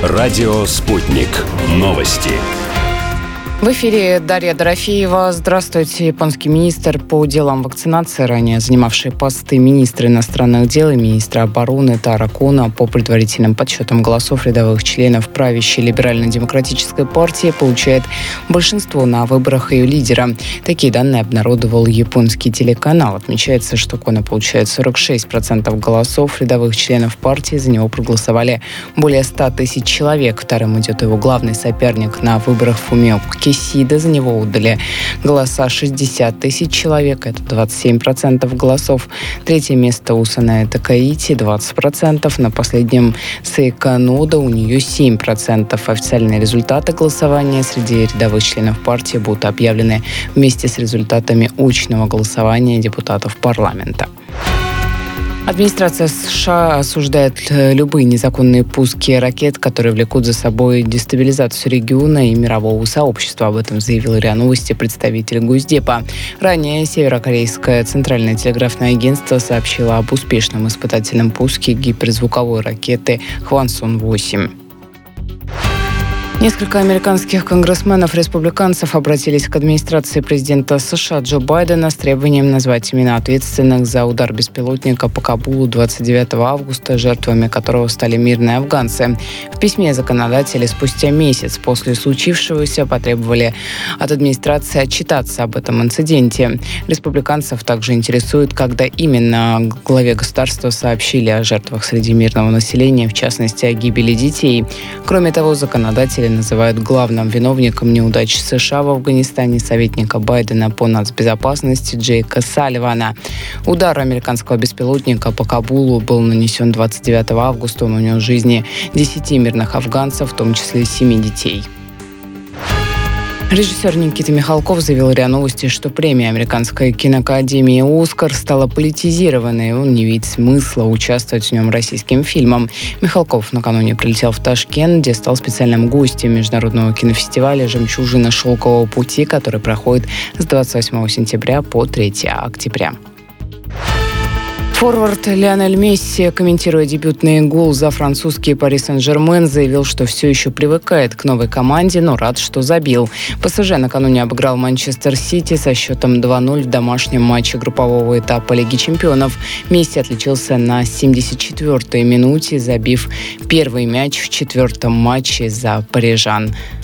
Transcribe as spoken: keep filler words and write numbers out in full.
Радио «Спутник». Новости. В эфире Дарья Дорофеева. Здравствуйте. Японский министр по делам вакцинации, ранее занимавший посты министра иностранных дел и министра обороны Таро Коно, по предварительным подсчетам голосов рядовых членов правящей либерально-демократической партии, получает большинство на выборах ее лидера. Такие данные обнародовал японский телеканал. Отмечается, что Коно получает сорок шесть процентов голосов рядовых членов партии. За него проголосовали более ста тысяч человек. Вторым идет его главный соперник на выборах Фумио Кисида. За него отдали голоса шестьдесят тысяч человек, это двадцать семь процентов голосов. Третье место у Санае Такаити, двадцать процентов. На последнем Сейко Нода, у нее семь процентов. Официальные результаты голосования среди рядовых членов партии будут объявлены вместе с результатами очного голосования депутатов парламента. Администрация США осуждает любые незаконные пуски ракет, которые влекут за собой дестабилизацию региона и мирового сообщества. Об этом заявил РИА Новости представитель Госдепа. Ранее северокорейское центральное телеграфное агентство сообщило об успешном испытательном пуске гиперзвуковой ракеты Хвансон восемь. Несколько американских конгрессменов-республиканцев обратились к администрации президента США Джо Байдена с требованием назвать имена ответственных за удар беспилотника по Кабулу двадцать девятого августа, жертвами которого стали мирные афганцы. В письме законодатели спустя месяц после случившегося потребовали от администрации отчитаться об этом инциденте. Республиканцев также интересует, когда именно главе государства сообщили о жертвах среди мирного населения, в частности, о гибели детей. Кроме того, законодатели называют главным виновником неудач США в Афганистане советника Байдена по нацбезопасности Джейка Салливана. Удар американского беспилотника по Кабулу был нанесен двадцать девятого августа. Он унес жизни десяти мирных афганцев, в том числе семи детей. Режиссер Никита Михалков заявил РИА Новости, что премия Американской киноакадемии «Оскар» стала политизированной, и он не видит смысла участвовать в нем российским фильмом. Михалков накануне прилетел в Ташкент, где стал специальным гостем международного кинофестиваля «Жемчужина шелкового пути», который проходит с двадцать восьмого сентября по третьего октября. Форвард Лионель Месси, комментируя дебютный гол за французский Пари Сен-Жермен, заявил, что все еще привыкает к новой команде, но рад, что забил. ПСЖ накануне обыграл Манчестер Сити со счетом два ноль в домашнем матче группового этапа Лиги чемпионов. Месси отличился на семьдесят четвёртой минуте, забив первый мяч в четвертом матче за парижан.